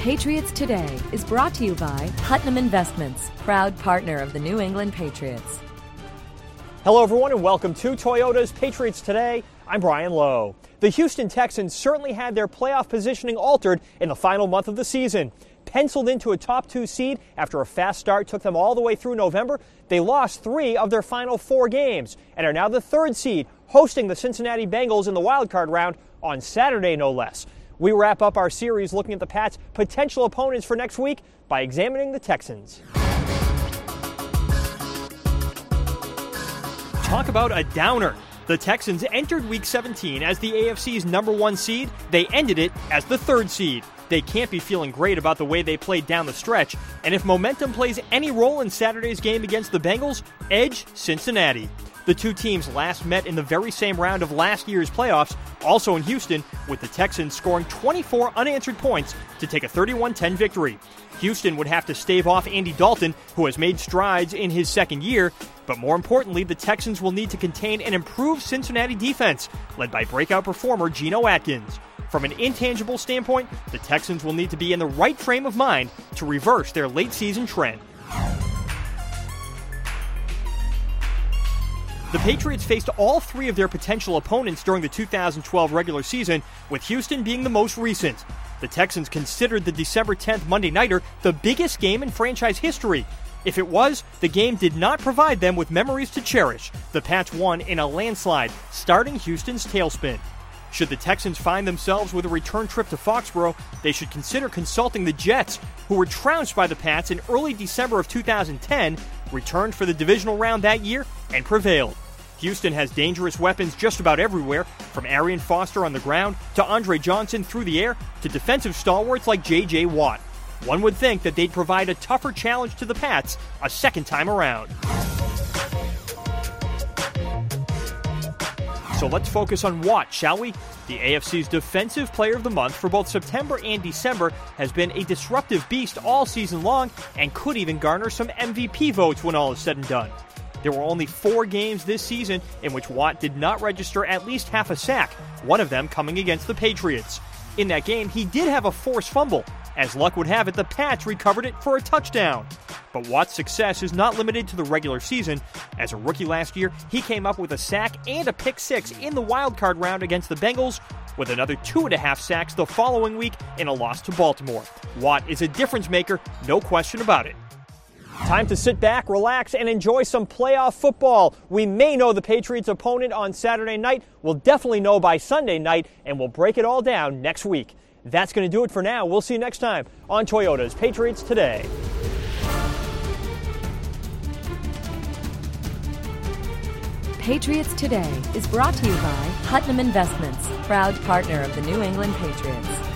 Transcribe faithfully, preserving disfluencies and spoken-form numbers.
Patriots Today is brought to you by Putnam Investments, proud partner of the New England Patriots. Hello, everyone, and welcome to Toyota's Patriots Today. I'm Brian Lowe. The Houston Texans certainly had their playoff positioning altered in the final month of the season. Penciled into a top two seed after a fast start took them all the way through November, they lost three of their final four games and are now the third seed, hosting the Cincinnati Bengals in the wild card round on Saturday, no less. We wrap up our series looking at the Pats' potential opponents for next week by examining the Texans. Talk about a downer. The Texans entered Week seventeen as the A F C's number one seed. They ended it as the third seed. They can't be feeling great about the way they played down the stretch, and if momentum plays any role in Saturday's game against the Bengals, edge Cincinnati. The two teams last met in the very same round of last year's playoffs, also in Houston, with the Texans scoring twenty-four unanswered points to take a thirty-one ten victory. Houston would have to stave off Andy Dalton, who has made strides in his second year, but more importantly, the Texans will need to contain an improved Cincinnati defense, led by breakout performer Geno Atkins. From an intangible standpoint, the Texans will need to be in the right frame of mind to reverse their late-season trend. The Patriots faced all three of their potential opponents during the two thousand twelve regular season, with Houston being the most recent. The Texans considered the December tenth Monday Nighter the biggest game in franchise history. If it was, the game did not provide them with memories to cherish. The Pats won in a landslide, starting Houston's tailspin. Should the Texans find themselves with a return trip to Foxborough, they should consider consulting the Jets, who were trounced by the Pats in early December of two thousand ten, returned for the divisional round that year, and prevailed. Houston has dangerous weapons just about everywhere, from Arian Foster on the ground to Andre Johnson through the air to defensive stalwarts like J J Watt. One would think that they'd provide a tougher challenge to the Pats a second time around. So let's focus on Watt, shall we? The A F C's Defensive Player of the Month for both September and December has been a disruptive beast all season long and could even garner some M V P votes when all is said and done. There were only four games this season in which Watt did not register at least half a sack, one of them coming against the Patriots. In that game, he did have a forced fumble. As luck would have it, the Pats recovered it for a touchdown. But Watt's success is not limited to the regular season. As a rookie last year, he came up with a sack and a pick six in the wildcard round against the Bengals, with another two and a half sacks the following week in a loss to Baltimore. Watt is a difference maker, no question about it. Time to sit back, relax, and enjoy some playoff football. We may know the Patriots' opponent on Saturday night. We'll definitely know by Sunday night, and we'll break it all down next week. That's going to do it for now. We'll see you next time on Toyota's Patriots Today. Patriots Today is brought to you by Putnam Investments, proud partner of the New England Patriots.